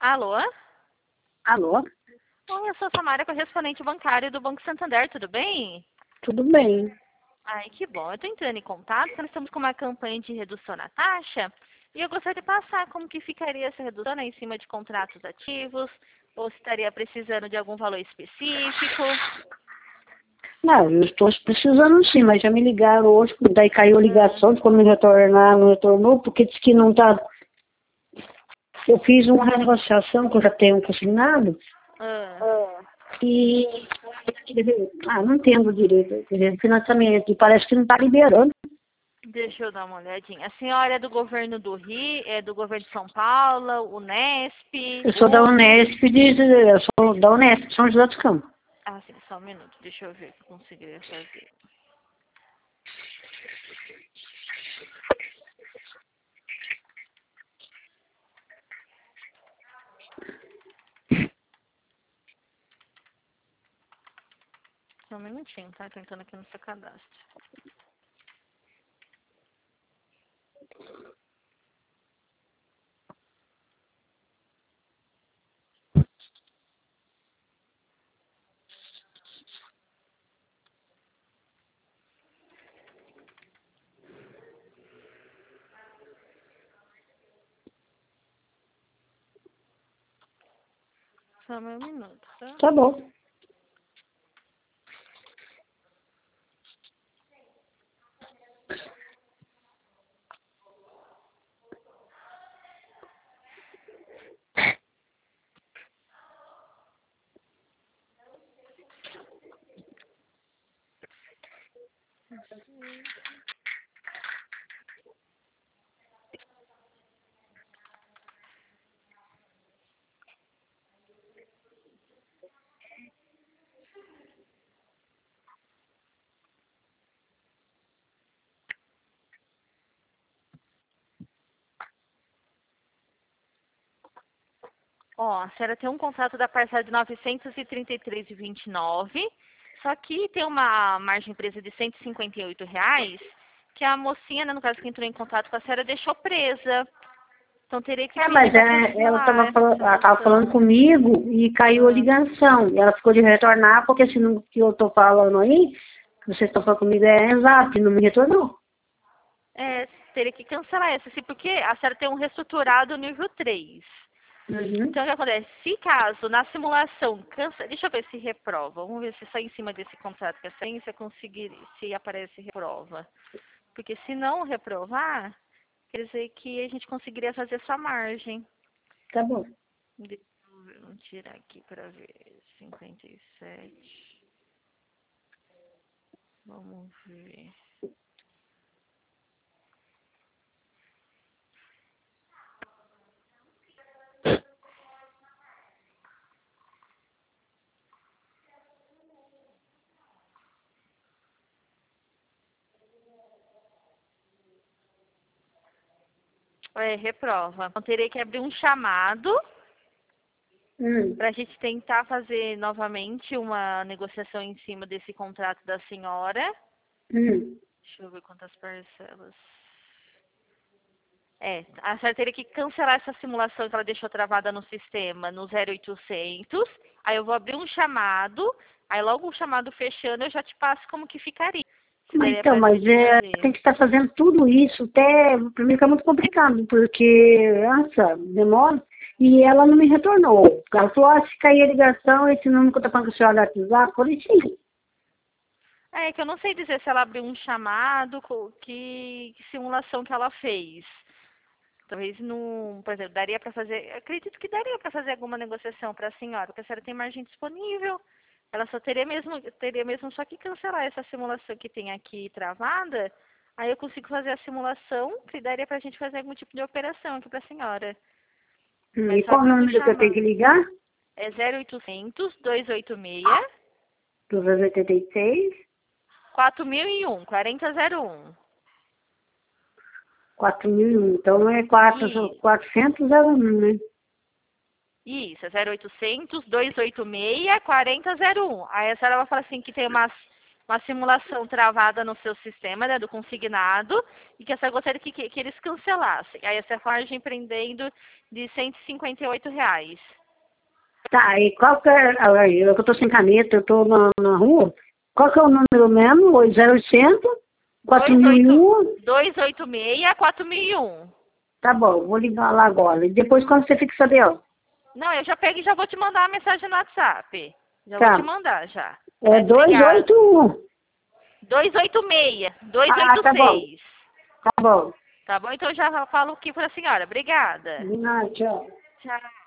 Alô? Alô? Oi, eu sou a Samara, correspondente bancário do Banco Santander, tudo bem? Tudo bem. Ai, que bom. Eu estou entrando em contato, porque nós estamos com uma campanha de redução na taxa, e eu gostaria de passar como que ficaria essa redução, né, em cima de contratos ativos, ou se estaria precisando de algum valor específico. Não, eu estou precisando sim, mas já me ligaram hoje, daí caiu a ligação, ficou me retornar, não retornou, porque disse que não está. Eu fiz uma renegociação, que eu já tenho consignado, e não entendo direito, quer dizer, financiamento, e parece que não está liberando. Deixa eu dar uma olhadinha. A senhora é do governo do Rio, é do governo de São Paulo, Unesp? Eu sou da Unesp, eu sou da Unesp, São José dos Campos. Ah, sim, só um minuto. Deixa eu ver o que eu conseguiria fazer. Só um minutinho, tá? Tô entrando aqui no seu cadastro. Só um minuto, tá? Tá bom. Ó, a senhora tem um contrato da parcela de R$ 933,29, só que tem uma margem presa de R$ 158, que a mocinha, né, no caso que entrou em contato com a senhora, deixou presa. Então teria que pedir Mas para ela cancelar estava essa falando simulação. comigo e caiu a Ah, ligação. E ela ficou de retornar, porque esse número que eu estou falando aí, que vocês estão falando comigo, é exato, e não me retornou. teria que cancelar essa, sim, porque a senhora tem um reestruturado nível 3. Uhum. Então, o que acontece? Se caso na simulação cansa, deixa eu ver se reprova. Vamos ver se sai em cima desse contrato que a ciência conseguir, se aparece reprova. Porque se não reprovar, quer dizer que a gente conseguiria fazer essa margem. Tá bom. Deixa eu ver, vamos tirar aqui para ver. 57. Vamos ver. Reprova. Então, teria que abrir um chamado para a gente tentar fazer novamente uma negociação em cima desse contrato da senhora. Deixa eu ver quantas parcelas. A senhora teria que cancelar essa simulação que ela deixou travada no sistema no 0800. Aí eu vou abrir um chamado. Aí logo o chamado fechando, eu já te passo como que ficaria. Se daria pra Mas gente fazer. tem que estar fazendo tudo isso, até para mim fica muito complicado, porque, nossa, demora, e ela não me retornou. Ela falou, se cair a ligação, esse número que eu estou falando com a senhora do WhatsApp, eu falei, sim. É que eu não sei dizer se ela abriu um chamado, que simulação que ela fez. Talvez não, por exemplo, daria para fazer, acredito que daria para fazer alguma negociação para a senhora, porque a senhora tem margem disponível. Ela só teria mesmo só que cancelar essa simulação que tem aqui travada. Aí eu consigo fazer a simulação, que daria para a gente fazer algum tipo de operação aqui para a senhora. E Mas só qual o abrindo o número que eu tenho que chamado. ligar? É 0800 286 286 4001, 4001. 4001. Então é E 401, né? Isso, é 0800 286 4001. Aí a senhora vai falar assim que tem uma simulação travada no seu sistema, né, do consignado, e que você gostaria que eles cancelassem. Aí essa forma empreendendo de R$ 158. Tá, e qual que é... Eu tô sem caneta, eu tô na rua. Qual que é o número mesmo? 0800 4001? 286-4001. Tá bom, vou ligar lá agora. E depois quando você fica sabendo? Não, eu já pego e já vou te mandar uma mensagem no WhatsApp. Já vou te Tá. mandar, já. É Obrigada. 281. 286, Tá bom. 286. Tá bom. Tá bom? Então eu já falo aqui para a senhora. Obrigada. De nada, tchau. Tchau.